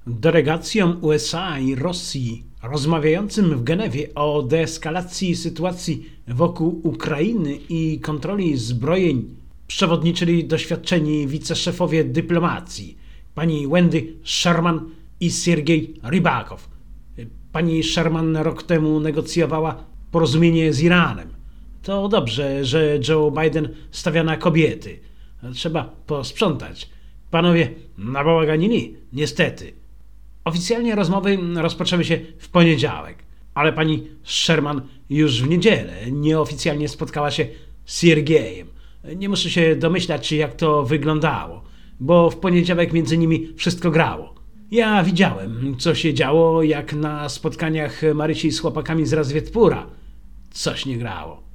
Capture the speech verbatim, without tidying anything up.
delegacjom U S A i Rosji rozmawiającym w Genewie o deeskalacji sytuacji wokół Ukrainy i kontroli zbrojeń przewodniczyli doświadczeni wiceszefowie dyplomacji pani Wendy Sherman i Siergiej Rybakow. Pani Sherman rok temu negocjowała porozumienie z Iranem. To dobrze, że Joe Biden stawia na kobiety. Trzeba posprzątać. Panowie nabałaganili, niestety. Oficjalnie rozmowy rozpoczęły się w poniedziałek, ale pani Sherman już w niedzielę nieoficjalnie spotkała się z Siergiejem. Nie muszę się domyślać, jak to wyglądało, bo w poniedziałek między nimi wszystko grało. Ja widziałem, co się działo, jak na spotkaniach Marysi z chłopakami z Razwiedpura coś nie grało.